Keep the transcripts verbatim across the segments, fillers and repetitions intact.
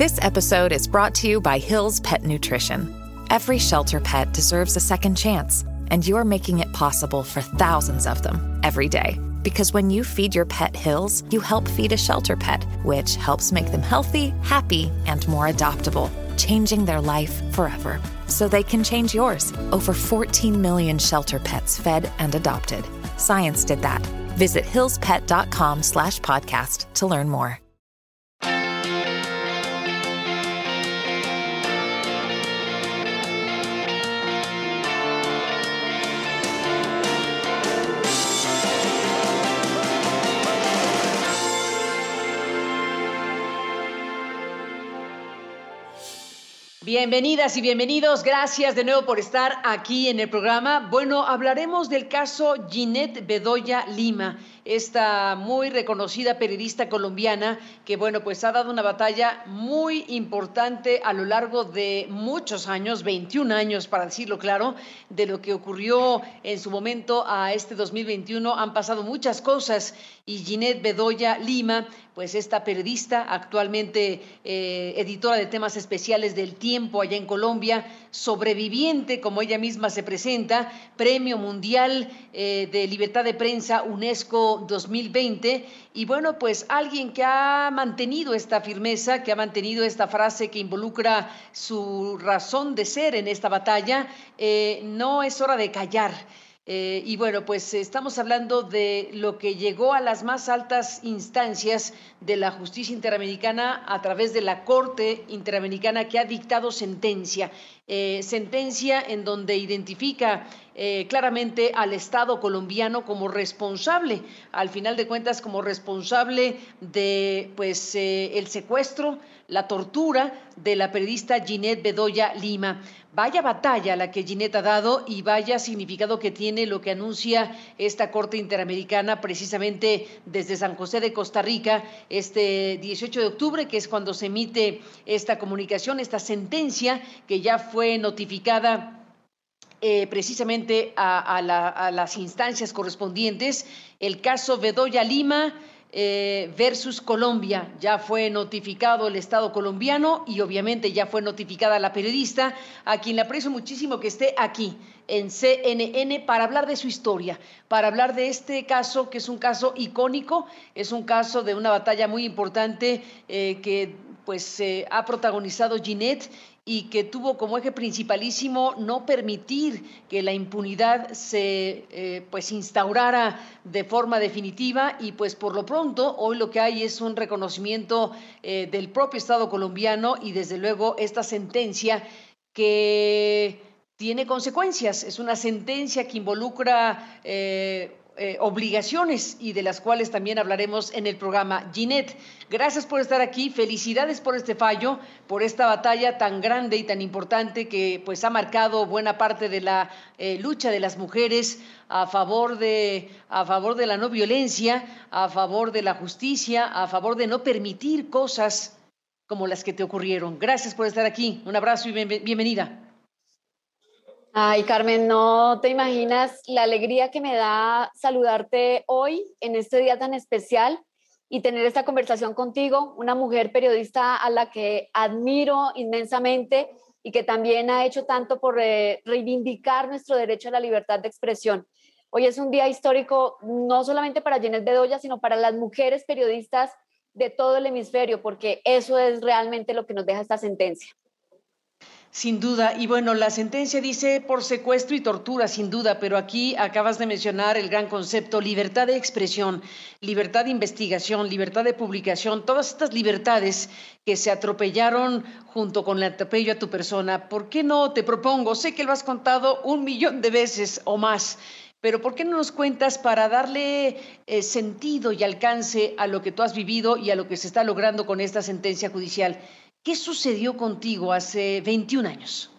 This episode is brought to you by Hill's Pet Nutrition. Every shelter pet deserves a second chance, and you're making it possible for thousands of them every day. Because when you feed your pet Hill's, you help feed a shelter pet, which helps make them healthy, happy, and more adoptable, changing their life forever. So they can change yours. Over fourteen million shelter pets fed and adopted. Science did that. Visit hillspet.com slash podcast to learn more. Bienvenidas y bienvenidos, gracias de nuevo por estar aquí en el programa. Bueno, hablaremos del caso Ginette Bedoya Lima, esta muy reconocida periodista colombiana que, bueno, pues ha dado una batalla muy importante a lo largo de muchos años, veintiún años para decirlo claro, de lo que ocurrió en su momento a este dos mil veintiuno. Han pasado muchas cosas y Ginette Bedoya Lima, pues esta periodista, actualmente eh, editora de temas especiales del Tiempo allá en Colombia, sobreviviente, como ella misma se presenta, Premio Mundial eh, de Libertad de Prensa UNESCO dos mil veinte, y bueno, pues alguien que ha mantenido esta firmeza, que ha mantenido esta frase que involucra su razón de ser en esta batalla, eh, no es hora de callar. Eh, y bueno, pues estamos hablando de lo que llegó a las más altas instancias de la justicia interamericana a través de la Corte Interamericana, que ha dictado sentencia, eh, sentencia en donde identifica eh, claramente al Estado colombiano como responsable, al final de cuentas como responsable de pues eh, el secuestro, la tortura de la periodista Ginette Bedoya Lima. Vaya batalla la que Ginette ha dado y vaya significado que tiene lo que anuncia esta Corte Interamericana precisamente desde San José de Costa Rica este dieciocho de octubre, que es cuando se emite esta comunicación, esta sentencia que ya fue notificada Eh, precisamente a, a, la, a las instancias correspondientes. El caso Bedoya Lima eh, versus Colombia, ya fue notificado el Estado colombiano y obviamente ya fue notificada la periodista, a quien le aprecio muchísimo que esté aquí en C N N para hablar de su historia, para hablar de este caso que es un caso icónico, es un caso de una batalla muy importante eh, que pues eh, ha protagonizado Ginette y que tuvo como eje principalísimo no permitir que la impunidad se eh, pues instaurara de forma definitiva, y pues por lo pronto hoy lo que hay es un reconocimiento eh, del propio Estado colombiano y desde luego esta sentencia que tiene consecuencias. Es una sentencia que involucra eh, Eh, obligaciones y de las cuales también hablaremos en el programa. Ginette, gracias por estar aquí, felicidades por este fallo, por esta batalla tan grande y tan importante que pues ha marcado buena parte de la eh, lucha de las mujeres a favor de, a favor de la no violencia, a favor de la justicia, a favor de no permitir cosas como las que te ocurrieron. Gracias por estar aquí, un abrazo y bien, bienvenida. Ay, Carmen, no te imaginas la alegría que me da saludarte hoy en este día tan especial y tener esta conversación contigo, una mujer periodista a la que admiro inmensamente y que también ha hecho tanto por eh, reivindicar nuestro derecho a la libertad de expresión. Hoy es un día histórico no solamente para Ginette Bedoya, sino para las mujeres periodistas de todo el hemisferio, porque eso es realmente lo que nos deja esta sentencia. Sin duda, y bueno, la sentencia dice por secuestro y tortura, sin duda, pero aquí acabas de mencionar el gran concepto, libertad de expresión, libertad de investigación, libertad de publicación, todas estas libertades que se atropellaron junto con el atropello a tu persona. ¿Por qué no te propongo? Sé que lo has contado un millón de veces o más, pero ¿por qué no nos cuentas para darle eh, sentido y alcance a lo que tú has vivido y a lo que se está logrando con esta sentencia judicial? ¿Qué sucedió contigo hace veintiún años?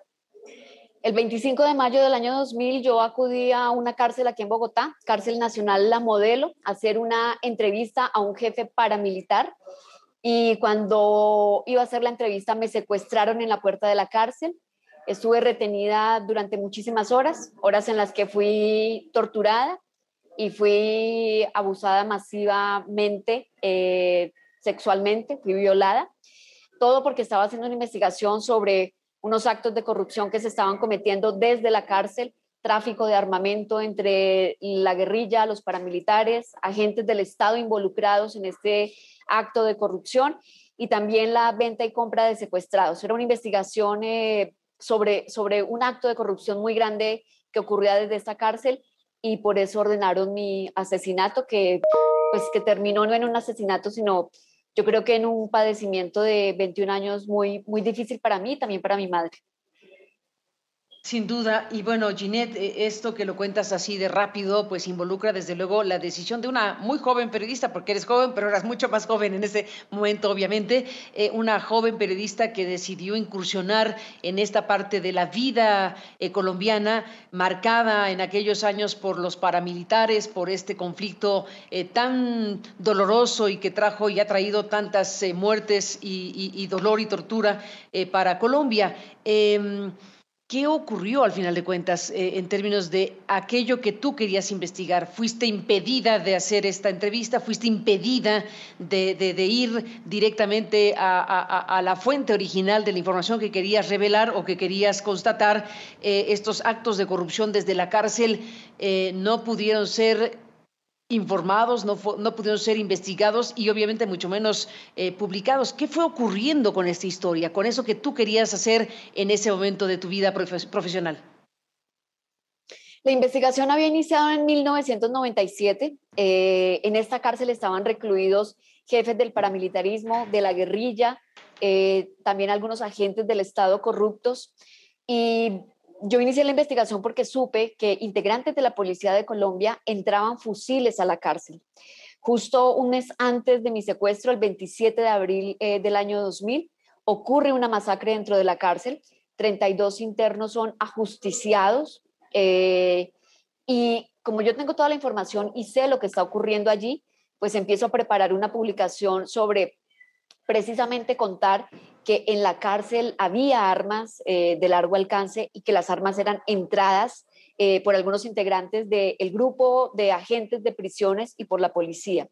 El veinticinco de mayo del año dos mil yo acudí a una cárcel aquí en Bogotá, Cárcel Nacional La Modelo, a hacer una entrevista a un jefe paramilitar, y cuando iba a hacer la entrevista me secuestraron en la puerta de la cárcel. Estuve retenida durante muchísimas horas, horas en las que fui torturada y fui abusada masivamente, eh, sexualmente, fui violada. todo porque estaba haciendo una investigación sobre unos actos de corrupción que se estaban cometiendo desde la cárcel, tráfico de armamento entre la guerrilla, los paramilitares, agentes del Estado involucrados en este acto de corrupción y también la venta y compra de secuestrados. Era una investigación eh, sobre, sobre un acto de corrupción muy grande que ocurría desde esta cárcel y por eso ordenaron mi asesinato, que, pues, que terminó no en un asesinato, sino yo creo que en un padecimiento de veintiún años muy, muy difícil para mí y también para mi madre. Sin duda, y bueno, Ginette, eh, esto que lo cuentas así de rápido, pues involucra desde luego la decisión de una muy joven periodista, porque eres joven, pero eras mucho más joven en ese momento, obviamente, eh, una joven periodista que decidió incursionar en esta parte de la vida eh, colombiana, marcada en aquellos años por los paramilitares, por este conflicto eh, tan doloroso y que trajo y ha traído tantas eh, muertes y, y, y dolor y tortura eh, para Colombia. Eh, ¿Qué ocurrió al final de cuentas eh, en términos de aquello que tú querías investigar? ¿Fuiste impedida de hacer esta entrevista? ¿Fuiste impedida de, de, de ir directamente a, a, a la fuente original de la información que querías revelar o que querías constatar? Eh, estos actos de corrupción desde la cárcel eh, no pudieron ser informados, no, no pudieron ser investigados y obviamente mucho menos eh, publicados. ¿Qué fue ocurriendo con esta historia, con eso que tú querías hacer en ese momento de tu vida profe profesional? La investigación había iniciado en mil novecientos noventa y siete. Eh, en esta cárcel estaban recluidos jefes del paramilitarismo, de la guerrilla, eh, también algunos agentes del Estado corruptos. Y yo inicié la investigación porque supe que integrantes de la Policía de Colombia entraban fusiles a la cárcel. Justo un mes antes de mi secuestro, el veintisiete de abril eh, del año dos mil, ocurre una masacre dentro de la cárcel. treinta y dos internos son ajusticiados. Eh, y como yo tengo toda la información y sé lo que está ocurriendo allí, pues empiezo a preparar una publicación sobre precisamente contar que en la cárcel había armas eh, de largo alcance y que las armas eran entradas eh, por algunos integrantes del grupo de agentes de prisiones y por la policía.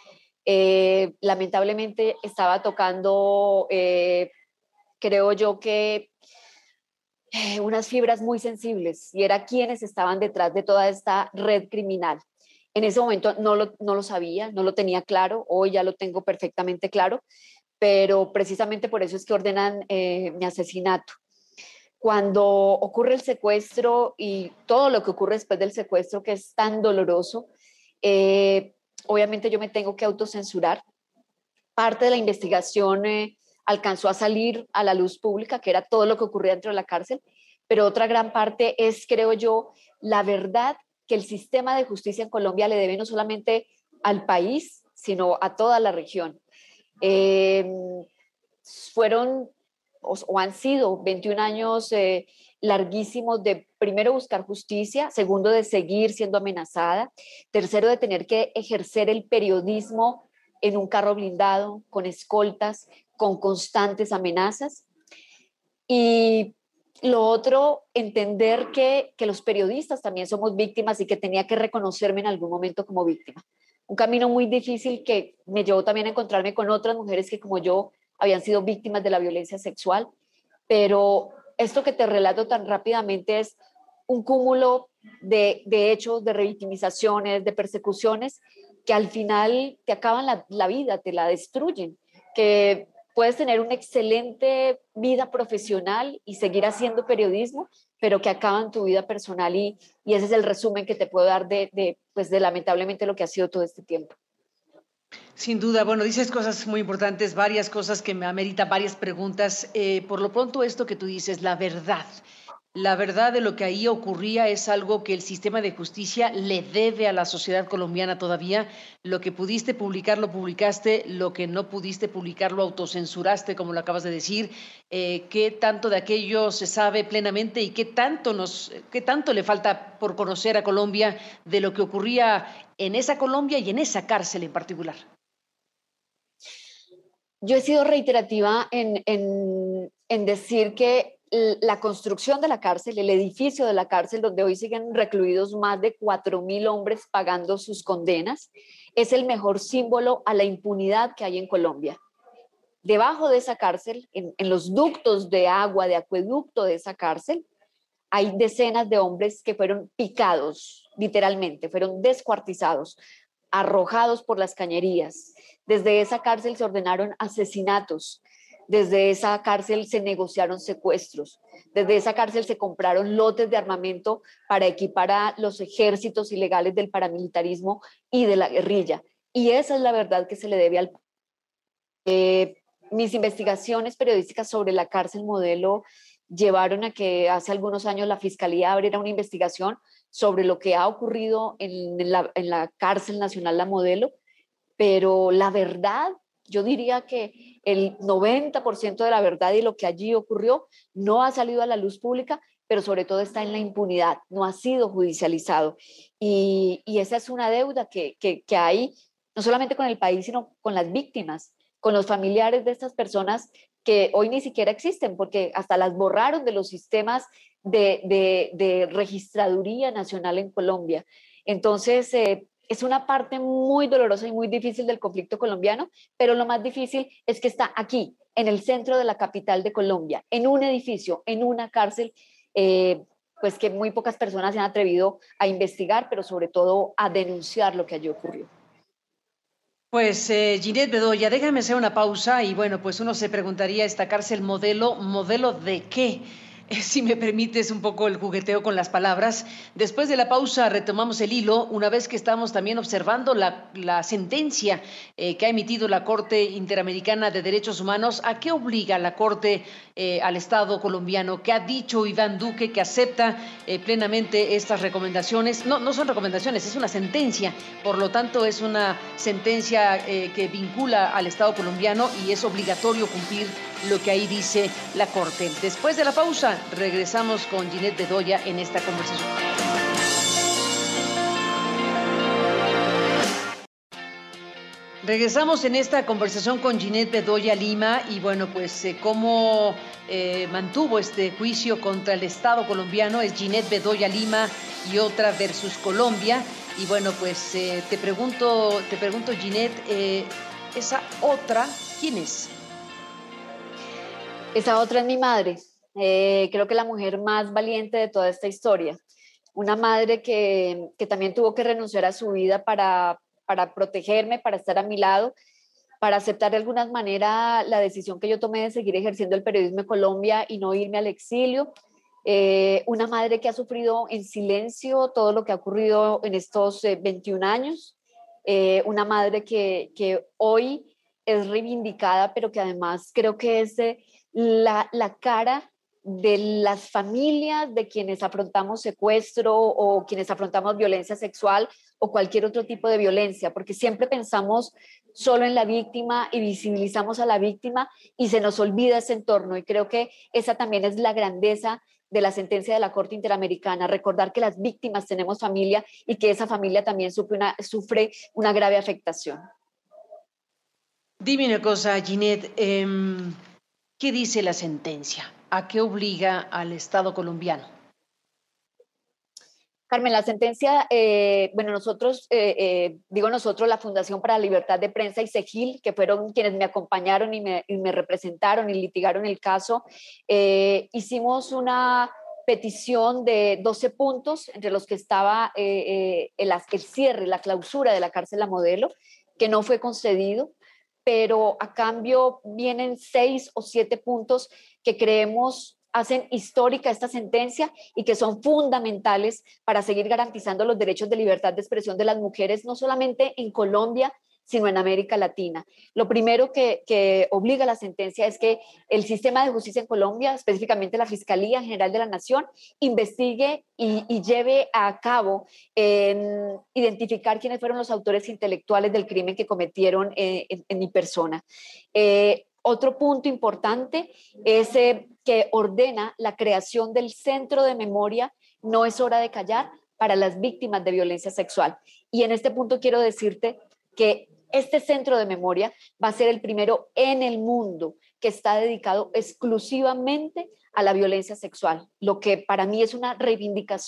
Eh, lamentablemente estaba tocando, eh, creo yo que eh, unas fibras muy sensibles y era quienes estaban detrás de toda esta red criminal. En ese momento no lo, no lo sabía, no lo tenía claro, hoy ya lo tengo perfectamente claro, pero precisamente por eso es que ordenan eh, mi asesinato. Cuando ocurre el secuestro y todo lo que ocurre después del secuestro, que es tan doloroso, eh, obviamente yo me tengo que autocensurar. Parte de la investigación eh, alcanzó a salir a la luz pública, que era todo lo que ocurría dentro de la cárcel, pero otra gran parte es, creo yo, la verdad que el sistema de justicia en Colombia le debe no solamente al país, sino a toda la región. Eh, fueron o, o han sido veintiún años eh, larguísimos de, primero, buscar justicia, segundo, de seguir siendo amenazada, tercero, de tener que ejercer el periodismo en un carro blindado, con escoltas, con constantes amenazas. Y lo otro, entender que, que los periodistas también somos víctimas y que tenía que reconocerme en algún momento como víctima. Un camino muy difícil que me llevó también a encontrarme con otras mujeres que, como yo, habían sido víctimas de la violencia sexual. Pero esto que te relato tan rápidamente es un cúmulo de, de hechos, de revictimizaciones, de persecuciones que al final te acaban la, la vida, te la destruyen, que puedes tener una excelente vida profesional y seguir haciendo periodismo, pero que acaban tu vida personal y, y ese es el resumen que te puedo dar de, de, pues de lamentablemente lo que ha sido todo este tiempo. Sin duda, bueno, dices cosas muy importantes, varias cosas que me ameritan varias preguntas. Eh, por lo pronto, esto que tú dices, la verdad. La verdad de lo que ahí ocurría es algo que el sistema de justicia le debe a la sociedad colombiana todavía. Lo que pudiste publicar, lo publicaste, lo que no pudiste publicar, lo autocensuraste, como lo acabas de decir. Eh, ¿Qué tanto de aquello se sabe plenamente y qué tanto, nos, qué tanto le falta por conocer a Colombia de lo que ocurría en esa Colombia y en esa cárcel en particular? Yo he sido reiterativa en, en, en decir que la construcción de la cárcel, el edificio de la cárcel donde hoy siguen recluidos más de cuatro mil hombres pagando sus condenas, es el mejor símbolo a la impunidad que hay en Colombia. debajo de esa cárcel, en, en los ductos de agua, de acueducto de esa cárcel, hay decenas de hombres que fueron picados, literalmente, fueron descuartizados, arrojados por las cañerías. Desde esa cárcel se ordenaron asesinatos, desde esa cárcel se negociaron secuestros, desde esa cárcel se compraron lotes de armamento para equipar a los ejércitos ilegales del paramilitarismo y de la guerrilla. Y esa es la verdad que se le debe al... Eh, mis investigaciones periodísticas sobre la cárcel modelo llevaron a que hace algunos años la Fiscalía abriera una investigación sobre lo que ha ocurrido en la, en la cárcel nacional La Modelo, pero la verdad, yo diría que el noventa por ciento de la verdad y lo que allí ocurrió no ha salido a la luz pública, pero sobre todo está en la impunidad, no ha sido judicializado. Y, y esa es una deuda que, que, que hay, no solamente con el país, sino con las víctimas, con los familiares de estas personas que hoy ni siquiera existen, porque hasta las borraron de los sistemas de, de, de registraduría nacional en Colombia. Entonces, eh, es una parte muy dolorosa y muy difícil del conflicto colombiano, pero lo más difícil es que está aquí, en el centro de la capital de Colombia, en un edificio, en una cárcel, eh, pues que muy pocas personas se han atrevido a investigar, pero sobre todo a denunciar lo que allí ocurrió. Pues eh, Ginette Bedoya, déjame hacer una pausa y bueno, pues uno se preguntaría, esta cárcel modelo, ¿modelo de qué? Si me permites un poco el jugueteo con las palabras. Después de la pausa retomamos el hilo, una vez que estamos también observando la, la sentencia eh, que ha emitido la Corte Interamericana de Derechos Humanos. ¿A qué obliga la Corte eh, al Estado colombiano? ¿Qué ha dicho Iván Duque, que acepta eh, plenamente estas recomendaciones? No, no son recomendaciones, es una sentencia. Por lo tanto, es una sentencia eh, que vincula al Estado colombiano y es obligatorio cumplir lo que ahí dice la Corte. Después de la pausa, regresamos con Ginette Bedoya en esta conversación. Regresamos en esta conversación con Ginette Bedoya Lima y bueno, pues eh, cómo eh, mantuvo este juicio contra el Estado colombiano. Es Ginette Bedoya Lima y otra versus Colombia. Y bueno, pues eh, te pregunto, te pregunto Ginette, eh, esa otra, ¿quién es? Esa otra es mi madre, eh, creo que la mujer más valiente de toda esta historia, una madre que, que también tuvo que renunciar a su vida para, para protegerme, para estar a mi lado, para aceptar de alguna manera la decisión que yo tomé de seguir ejerciendo el periodismo en Colombia y no irme al exilio, eh, una madre que ha sufrido en silencio todo lo que ha ocurrido en estos eh, veintiún años, eh, una madre que, que hoy es reivindicada, pero que además creo que es... Eh, La, la cara de las familias de quienes afrontamos secuestro o quienes afrontamos violencia sexual o cualquier otro tipo de violencia, porque siempre pensamos solo en la víctima y visibilizamos a la víctima y se nos olvida ese entorno. Y creo que esa también es la grandeza de la sentencia de la Corte Interamericana, recordar que las víctimas tenemos familia y que esa familia también sufre una, sufre una grave afectación. Dime una cosa, Ginette, eh... ¿qué dice la sentencia? ¿A qué obliga al Estado colombiano? Carmen, la sentencia, eh, bueno, nosotros, eh, eh, digo nosotros, la Fundación para la Libertad de Prensa y SEGIL, que fueron quienes me acompañaron y me, y me representaron y litigaron el caso, eh, hicimos una petición de doce puntos, entre los que estaba eh, eh, el, el cierre, la clausura de la cárcel La Modelo, que no fue concedido, pero a cambio vienen seis o siete puntos que creemos hacen histórica esta sentencia y que son fundamentales para seguir garantizando los derechos de libertad de expresión de las mujeres, no solamente en Colombia, sino en América Latina. Lo primero que, que obliga la sentencia es que el sistema de justicia en Colombia, específicamente la Fiscalía General de la Nación, investigue y, y lleve a cabo en identificar quiénes fueron los autores intelectuales del crimen que cometieron eh, en, en mi persona. Eh, Otro punto importante es eh, que ordena la creación del Centro de Memoria No es hora de callar para las víctimas de violencia sexual. Y en este punto quiero decirte que este centro de memoria va a ser el primero en el mundo que está dedicado exclusivamente a la violencia sexual, lo que para mí es una reivindicación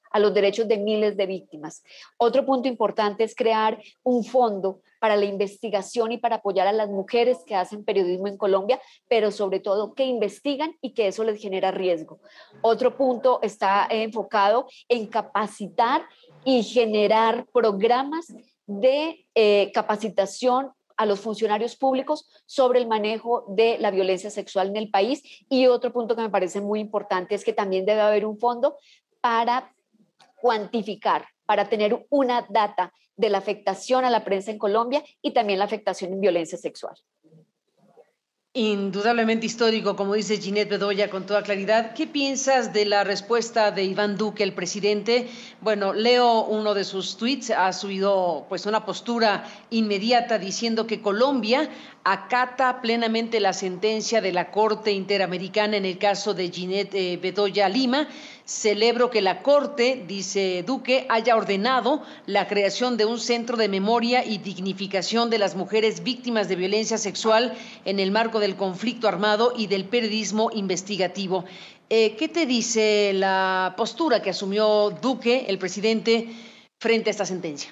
a los derechos de miles de víctimas. Otro punto importante es crear un fondo para la investigación y para apoyar a las mujeres que hacen periodismo en Colombia, pero sobre todo que investigan y que eso les genera riesgo. Otro punto está enfocado en capacitar y generar programas de eh, capacitación a los funcionarios públicos sobre el manejo de la violencia sexual en el país. Y otro punto que me parece muy importante es que también debe haber un fondo para cuantificar, para tener una data de la afectación a la prensa en Colombia y también la afectación en violencia sexual. Indudablemente histórico, como dice Ginette Bedoya con toda claridad. ¿Qué piensas de la respuesta de Iván Duque, el presidente? Bueno, leo uno de sus tweets, ha subido pues una postura inmediata diciendo que Colombia acata plenamente la sentencia de la Corte Interamericana en el caso de Ginette eh, Bedoya Lima. Celebro que la Corte, dice Duque, haya ordenado la creación de un centro de memoria y dignificación de las mujeres víctimas de violencia sexual en el marco del conflicto armado y del periodismo investigativo. Eh, ¿Qué te dice la postura que asumió Duque, el presidente, frente a esta sentencia?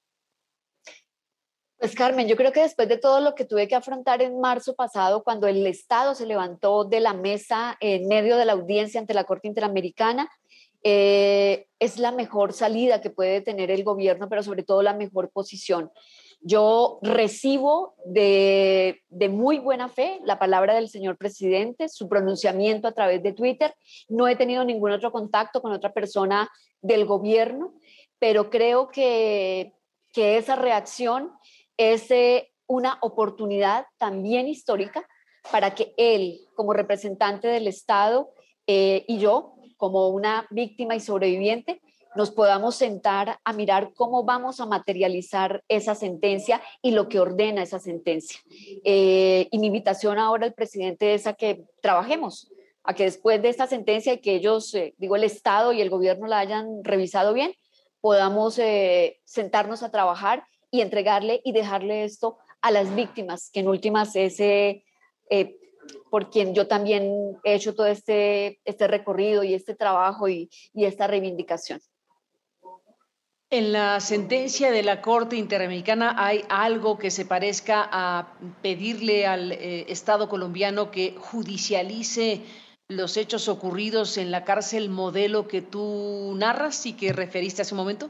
Pues Carmen, yo creo que después de todo lo que tuve que afrontar en marzo pasado, cuando el Estado se levantó de la mesa en medio de la audiencia ante la Corte Interamericana, eh, es la mejor salida que puede tener el gobierno, pero sobre todo la mejor posición. Yo recibo de, de muy buena fe la palabra del señor presidente, su pronunciamiento a través de Twitter. No he tenido ningún otro contacto con otra persona del gobierno, pero creo que, que esa reacción es eh, una oportunidad también histórica para que él, como representante del Estado, eh, y yo, como una víctima y sobreviviente, nos podamos sentar a mirar cómo vamos a materializar esa sentencia y lo que ordena esa sentencia. Eh, y mi invitación ahora al presidente es a que trabajemos, a que después de esta sentencia y que ellos, eh, digo, el Estado y el gobierno la hayan revisado bien, podamos eh, sentarnos a trabajar y entregarle y dejarle esto a las víctimas, que en últimas es eh, eh, por quien yo también he hecho todo este, este recorrido y este trabajo y, y esta reivindicación. En la sentencia de la Corte Interamericana hay algo que se parezca a pedirle al eh, Estado colombiano que judicialice los hechos ocurridos en la cárcel modelo que tú narras y que referiste hace un momento.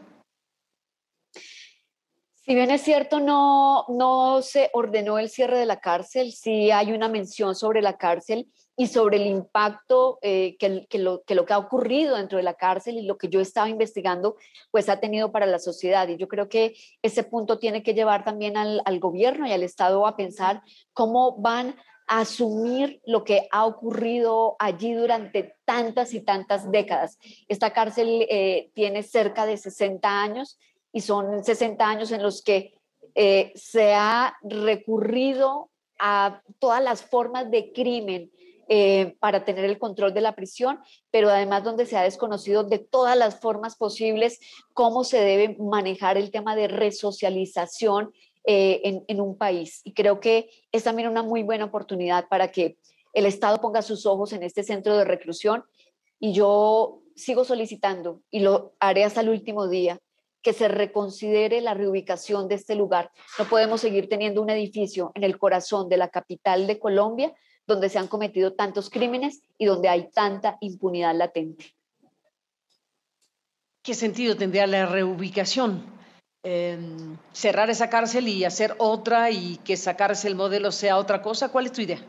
Si bien es cierto, no, no se ordenó el cierre de la cárcel, sí hay una mención sobre la cárcel y sobre el impacto eh, que, que, lo, que lo que ha ocurrido dentro de la cárcel y lo que yo estaba investigando, pues ha tenido para la sociedad. Y yo creo que ese punto tiene que llevar también al, al gobierno y al Estado a pensar cómo van a asumir lo que ha ocurrido allí durante tantas y tantas décadas. Esta cárcel eh, tiene cerca de sesenta años y son sesenta años en los que eh, se ha recurrido a todas las formas de crimen eh, para tener el control de la prisión, pero además donde se ha desconocido de todas las formas posibles cómo se debe manejar el tema de resocialización eh, en, en un país. Y creo que es también una muy buena oportunidad para que el Estado ponga sus ojos en este centro de reclusión y yo sigo solicitando y lo haré hasta el último día, que se reconsidere la reubicación de este lugar. No podemos seguir teniendo un edificio en el corazón de la capital de Colombia donde se han cometido tantos crímenes y donde hay tanta impunidad latente. ¿Qué sentido tendría la reubicación? Eh, ¿Cerrar esa cárcel y hacer otra y que esa cárcel modelo sea otra cosa? ¿Cuál es tu idea?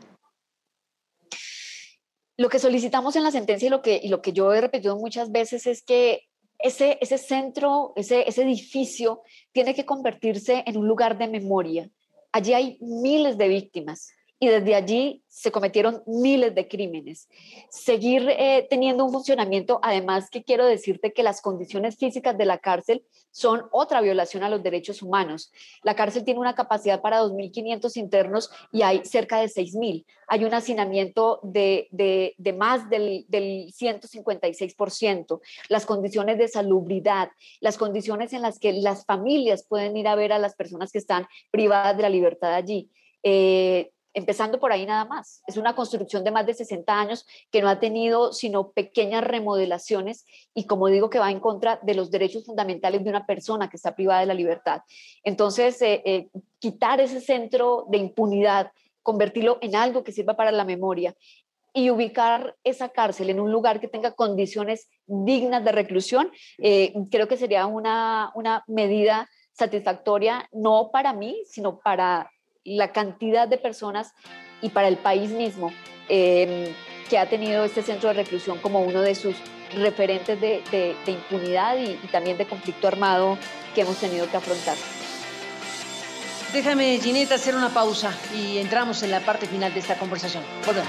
Lo que solicitamos en la sentencia y lo que, y lo que yo he repetido muchas veces es que Ese, ese centro, ese, ese edificio tiene que convertirse en un lugar de memoria. Allí hay miles de víctimas y desde allí se cometieron miles de crímenes. Seguir eh, teniendo un funcionamiento, además que quiero decirte que las condiciones físicas de la cárcel son otra violación a los derechos humanos. La cárcel tiene una capacidad para dos mil quinientos internos y hay cerca de seis mil. Hay un hacinamiento de, de, de más del, del ciento cincuenta y seis por ciento. Las condiciones de salubridad, las condiciones en las que las familias pueden ir a ver a las personas que están privadas de la libertad allí. Eh, empezando por ahí nada más. Es una construcción de más de sesenta años que no ha tenido sino pequeñas remodelaciones y, como digo, que va en contra de los derechos fundamentales de una persona que está privada de la libertad. Entonces, eh, eh, quitar ese centro de impunidad, convertirlo en algo que sirva para la memoria y ubicar esa cárcel en un lugar que tenga condiciones dignas de reclusión, eh, creo que sería una, una medida satisfactoria, no para mí, sino para la cantidad de personas y para el país mismo, eh, que ha tenido este centro de reclusión como uno de sus referentes de, de, de impunidad y, y también de conflicto armado que hemos tenido que afrontar. Déjame, Ginette, hacer una pausa y entramos en la parte final de esta conversación. Volvemos.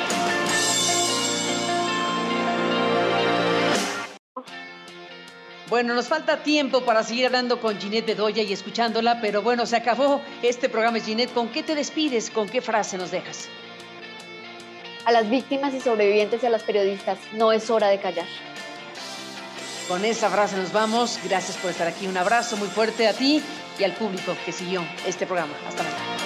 Bueno, nos falta tiempo para seguir hablando con Ginette Bedoya y escuchándola, pero bueno, se acabó este programa. Ginette, ¿con qué te despides? ¿Con qué frase nos dejas? A las víctimas y sobrevivientes y a las periodistas, no es hora de callar. Con esa frase nos vamos. Gracias por estar aquí. Un abrazo muy fuerte a ti y al público que siguió este programa. Hasta mañana.